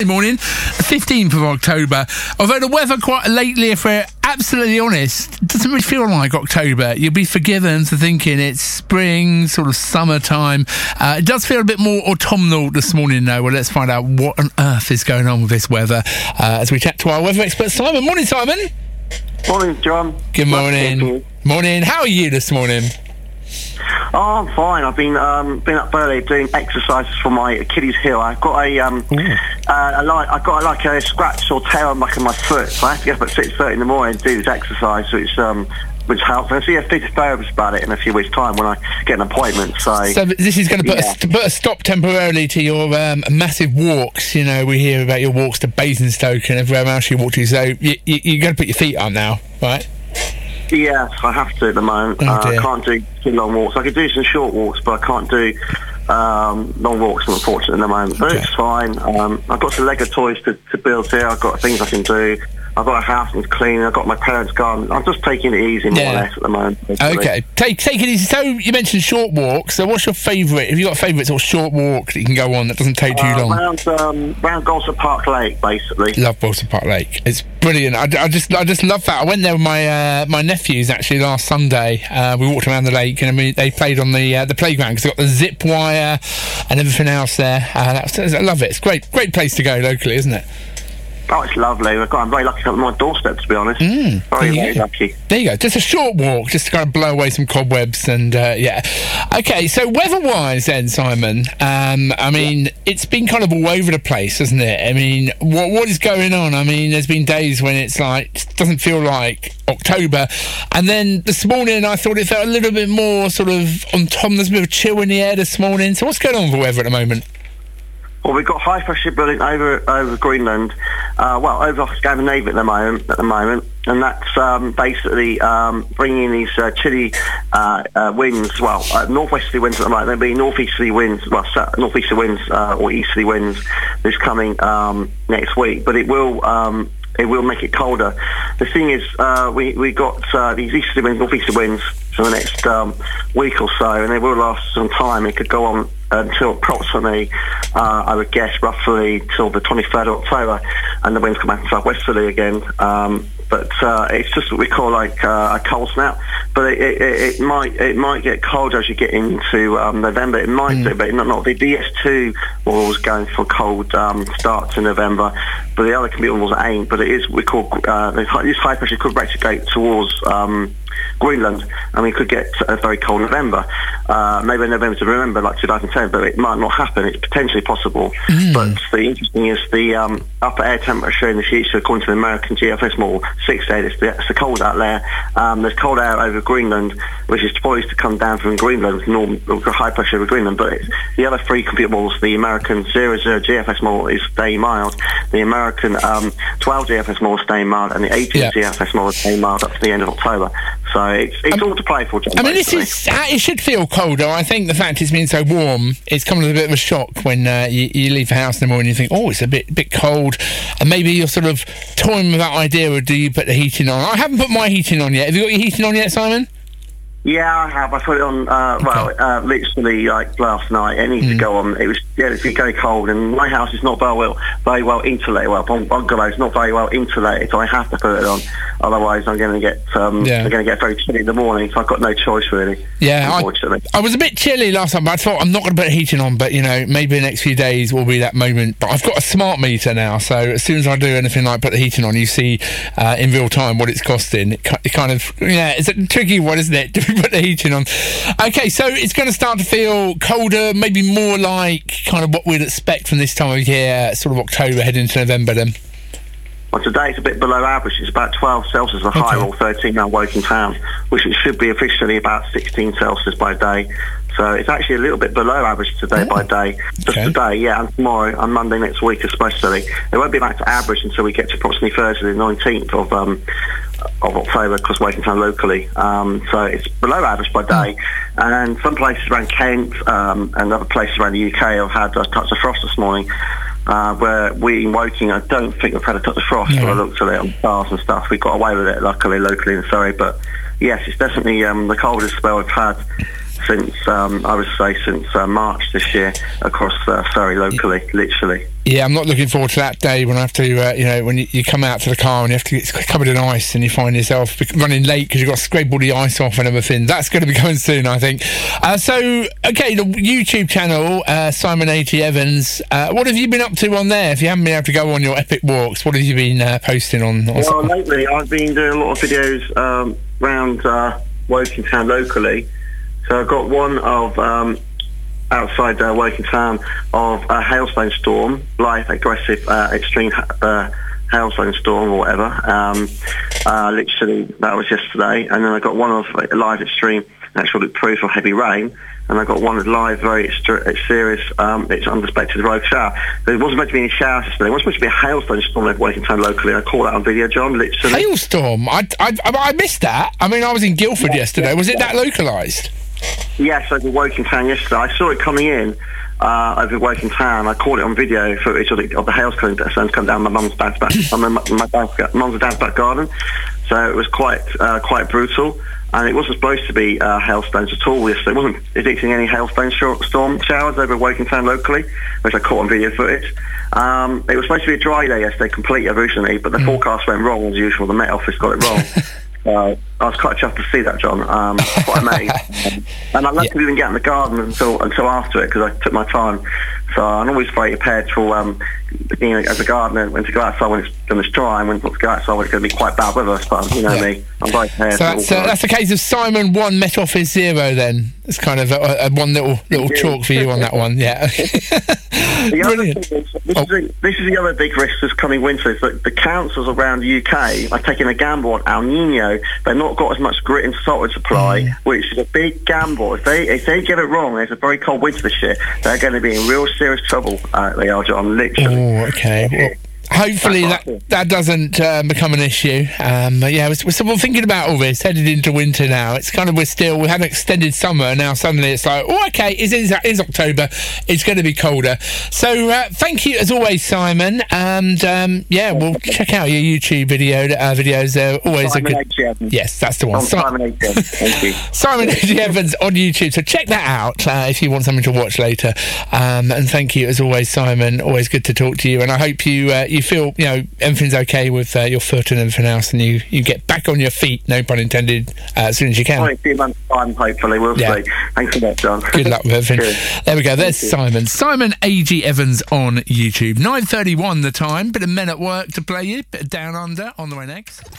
Morning, 15th of October. Although the weather quite lately, if we're absolutely honest, doesn't really feel like October. You'll be forgiven for thinking it's spring, sort of summertime. It does feel a bit more autumnal this morning, though. Well, let's find out what on earth is going on with this weather as we chat to our weather expert, Simon. Morning, Simon. Morning, John. Good morning. Morning. How are you this morning? Oh, I'm fine. I've been up early doing exercises for my Achilles heel. I've got I've got a scratch or tear on the back of my foot, so I have to get up at 6:30 in the morning to do this exercise, which helps. I'll see a physiotherapist about it in a few weeks' time when I get an appointment. So this is going to put a stop temporarily to your massive walks. You know, we hear about your walks to Basingstoke and everywhere else you walk to. So you're going to put your feet up now, right? Yes, I have to at the moment. I can't do too long walks. I could do some short walks, but I can't do long walks, unfortunately, at the moment. But it's fine. I've got some Lego toys to build here. I've got things I can do. I've got a house to clean. I've got my parents' garden. I'm just taking it easy, more or less, at the moment. Basically. Okay, take it easy. So you mentioned short walks. So what's your favourite? Have you got a favourite sort of short walk that you can go on that doesn't take too long? Round Golston Park Lake, basically. Love Golston Park Lake. It's brilliant. I just love that. I went there with my nephews actually last Sunday. We walked around the lake and they played on the playground because they've got the zip wire and everything else there. I love it. It's great place to go locally, isn't it? Oh, it's lovely. I'm very lucky to have my doorstep, to be honest. Very lucky. There you go. Just a short walk, just to kind of blow away some cobwebs and, Okay, so weather-wise then, Simon, I mean, it's been kind of all over the place, hasn't it? I mean, what is going on? I mean, there's been days when it's like, doesn't feel like October, and then this morning I thought it felt a little bit more sort of autumn. There's a bit of chill in the air this morning. So what's going on with the weather at the moment? Well, we've got high pressure building over Greenland, over Scandinavia at the moment, and that's basically bringing these chilly winds. Northwesterly winds at the moment. There'll be northeasterly winds, northeasterly winds or easterly winds this coming next week. But it will make it colder. The thing is, we got these easterly winds, northeasterly winds for the next week or so, and they will last some time. It could go on until approximately, I would guess, roughly till the 23rd of October, and the winds come back southwesterly again. But it's just what we call like a cold snap. But it might get colder as you get into November. It might do, but not. The DS2 was going for cold start to November, but the other computer was ain't. But it is we call this high pressure could replicate towards Greenland, and we could get a very cold November. Maybe November to remember, like 2010, but it might not happen. It's potentially possible. But the interesting is the upper air temperature in the future, according to the American GFS model, 6 days. It's the cold out there. There's cold air over Greenland, which is poised to come down from Greenland, high pressure over Greenland. But the other three computer models, the American 00 GFS model is staying mild, the American 12 GFS model is staying mild, and the 18 GFS model is staying mild up to the end of October. So it's all to play for, John. I mean, it should feel colder. I think the fact it's been so warm, it's come as a bit of a shock when you leave the house in the morning and you think, oh, it's a bit cold, and maybe you're sort of toying with that idea of do you put the heating on? I haven't put my heating on yet. Have you got your heating on yet, Simon? Yeah, I have. I put it on, literally like last night. It needs to go on. It's very cold, and my house is not very well insulated. Well, bungalow is not very well insulated, so I have to put it on. Otherwise, I'm going to get very chilly in the morning. So I've got no choice really. Yeah, I was a bit chilly last time, but I thought I'm not going to put heating on. But you know, maybe the next few days will be that moment. But I've got a smart meter now, so as soon as I do anything like put the heating on, you see in real time what it's costing. It kind of it's a tricky one, isn't it? Put the heating on. Okay, so it's going to start to feel colder, maybe more like kind of what we'd expect from this time of year, sort of October heading into November then. Well, today it's a bit below average. It's about 12 Celsius a high, or 13 now Woking town, which it should be officially about 16 Celsius by day. So it's actually a little bit below average today by day. Just today, and tomorrow and Monday next week especially. It won't be back to average until we get to approximately Thursday the 19th of October, because Woking town locally. So it's below average by day. And some places around Kent and other places around the UK have had a touch of frost this morning. Where we in Woking, I don't think we've had a touch of frost. When I looked at it on stars and stuff, we got away with it luckily locally in Surrey. But yes, it's definitely the coldest spell we've had since I would say since March this year across Surrey locally, literally. Yeah, I'm not looking forward to that day when I have to, when you come out to the car and you have to get covered in ice and you find yourself running late because you've got to scrape all the ice off and everything. That's going to be coming soon, I think. The YouTube channel, Simon A.G. Evans, what have you been up to on there? If you haven't been able to go on your epic walks, what have you been posting on? Well, lately I've been doing a lot of videos around Woking Town locally. So I've got one of outside Woking Town of a hailstone storm, live aggressive extreme hailstone storm or whatever. Literally that was yesterday, and then I got one of live extreme actual proof of heavy rain, and I got one of live very serious it's unexpected road shower. There wasn't meant to be any showers yesterday. It was supposed to be a hailstone storm over Woking Town locally, and I caught that on video, John, literally. Hailstorm? I missed that. I mean, I was in Guildford yesterday. Was it that localised? Yes, over Woking Town yesterday. I saw it coming in over Woking Town. I caught it on video footage of the hailstones come down my mum's dad's back, mum's and dad's back garden. So it was quite brutal, and it wasn't supposed to be hailstones at all yesterday. It wasn't predicting any hailstone storm showers over Woking Town locally, which I caught on video footage. It was supposed to be a dry day yesterday, completely originally, but the forecast went wrong as usual. The Met Office got it wrong. I was quite chuffed to see that, John. Quite amazed. And I luckily didn't get in the garden until after it because I took my time. So I'm always very prepared for being as a gardener when to go outside when it's dry, and when not to go outside when it's going to be quite bad weather. But you know me, I'm very prepared. So that's the case of Simon 1, Met Office 0 then. It's kind of a one little chalk for you on that one, yeah. Brilliant. This is the other big risk this coming winter, is that the councils around the UK are taking a gamble on El Nino. They've not got as much grit and salt supply, which is a big gamble. If they get it wrong, it's a very cold winter this year, they're going to be in real serious trouble. They are, John, literally. Oh, okay. Well, hopefully that doesn't become an issue. But yeah, we're thinking about all this, headed into winter now. It's kind of, we had an extended summer, and now suddenly it's like, oh, okay, it is October. It's going to be colder. So thank you, as always, Simon. And we'll check out your YouTube videos. They're always Simon a good... Yes, that's the one. Simon A.G. Evans. Thank you. Simon A.G. Evans on YouTube. So check that out if you want something to watch later. And thank you, as always, Simon. Always good to talk to you. And I hope you feel everything's okay with your foot and everything else, and you get back on your feet, no pun intended, as soon as you can. A few months' time, hopefully. We'll see. Thanks for that, John. Good luck with everything. There we go. There's Simon A.G. Evans on YouTube. 9:31 the time. Bit of Men at Work to play you. Bit of Down Under on the way next.